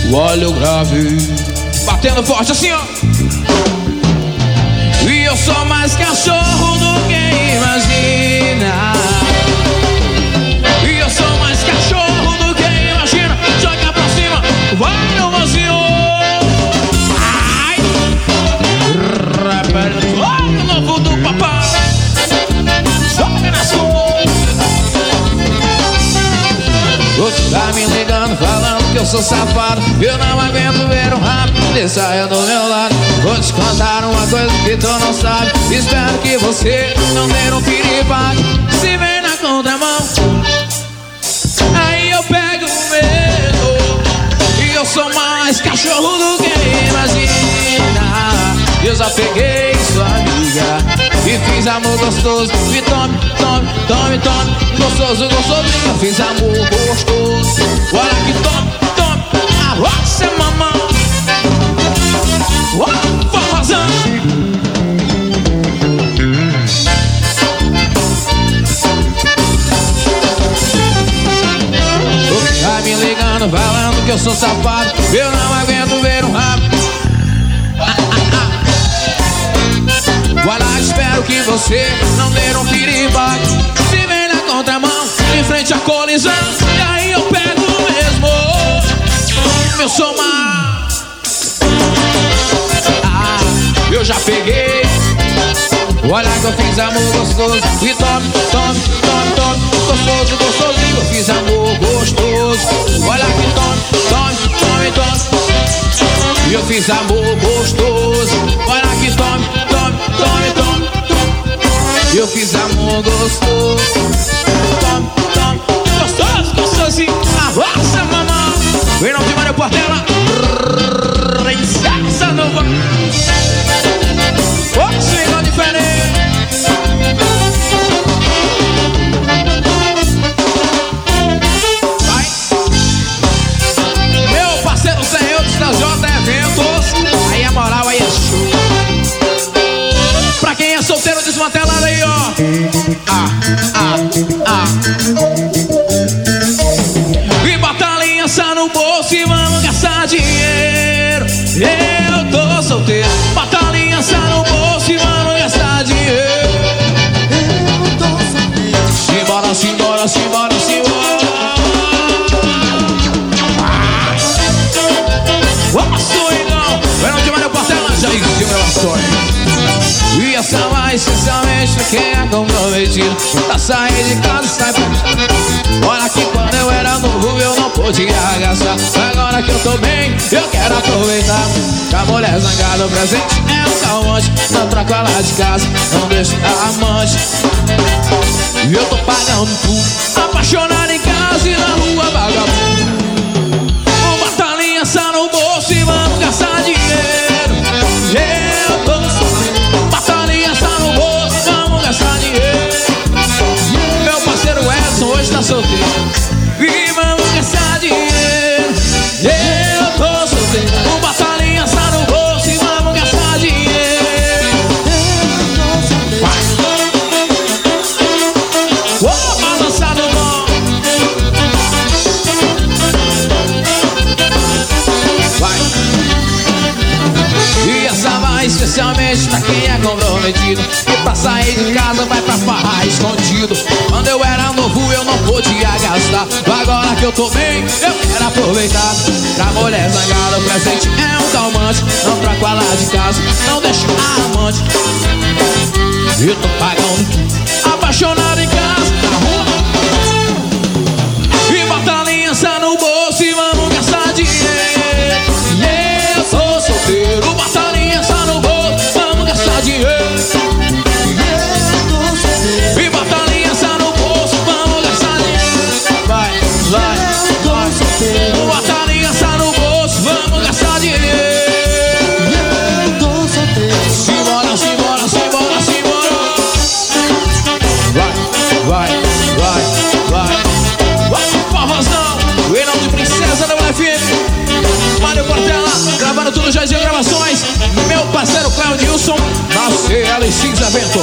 o óleo grave, batendo forte assim, ó. E eu sou mais cachorro do que imagina. E eu sou mais cachorro do que imagina. Joga pra cima, vai no vazio. Ai, olha o novo do papai. Joga nas ruas. Você tá me ligando falando que eu sou safado. Eu não aguento ver um rap que saia do meu lado. Vou te contar uma coisa que tu não sabe. Espero que você não dê um piripaque. Se vem na contramão, aí eu pego medo. E eu sou mais cachorro do que imagina. Eu já peguei sua amiga e fiz amor gostoso. E tome, tome, tome, tome. Gostoso, gostoso, eu fiz amor gostoso. Olha que tome, tome. Arrocha, mamão. Forrozão. Tá me ligando falando que eu sou safado. Eu não aguento ver um rap. Olha, espero que você não dê um piripaque. Se vem na contramão, em frente à colisão, e aí eu pego mesmo. Eu sou eu já peguei. Olha que eu fiz amor gostoso. E tome, tome, tome, tome. Gostoso, gostosinho, eu fiz amor gostoso. Olha que tome, tome, tome, tome. E eu fiz amor gostoso. Olha que tome, tome, tome, tome. E eu fiz amor gostoso. Tome, tome, gostoso, gostosinho. Arrocha, mamão. Vem não de Mário Portela. Princesa Nova. Swingão diferente. Vai. Meu parceiro Zé Eudes da J Eventos. Aí a moral aí é show. Pra quem é solteiro desmantelado aí, ó. E bota a aliança no bolso e vamos gastar dinheiro. Eu tô solteiro. Bota a aliança no bolso e vamos gastar dinheiro. Eu tô solteiro. Simbora, simbora, simbora, simbora. Vamos, Swingão. Verão de Mário Portela, já existiu meu sonho. E essa vai essencialmente pra quem é comprometido. Pra sair de casa sai pra... Olha que quando eu era novo eu não podia gastar. Agora que eu tô bem, eu quero aproveitar. Que a mulher zangada, o presente é um calmante. Não troco ela de casa, não deixo a amante. E eu tô pagando tudo, apaixonado em casa e na rua vagabundo. Vamos botar aliança no bolso e vamos gastar dinheiro. Eu tô solteiro. Bota aliança no bolso, vamos gastar dinheiro. Meu parceiro Edson hoje tá solteiro. E vamos gastar dinheiro. Eu tô solteiro. Vamos botar aliança no bolso e vamos gastar dinheiro. Vai. Vou balançar no bom. Vai. E essa vai especialmente pra quem é comprometido. E pra sair de casa vai pra farra escondido. Quando eu era novo eu não podia gastar. Agora que eu tô bem, eu quero aproveitar. Pra mulher zangada o presente é um calmante. Não troco ela de casa, não deixo a amante. Eu tô pagando, apaixonado em casa, na rua. E bota a aliança no bolso e vamos gastar dinheiro. Eu sou solteiro. Bota a aliança no bolso, vamos gastar dinheiro. E bota a aliança no bolso, vamos gastar dinheiro. Vai, vai, vai. Bota a aliança no bolso, vamos gastar dinheiro. Simbora, simbora, simbora, simbora. Vai, vai, vai, vai. Vai, forrozão. O Reinaldo de Princesa da UFM. Mário Portela, gravando tudo, Jairzinho Gravações. Meu parceiro Claudilson, na CLX Eventos.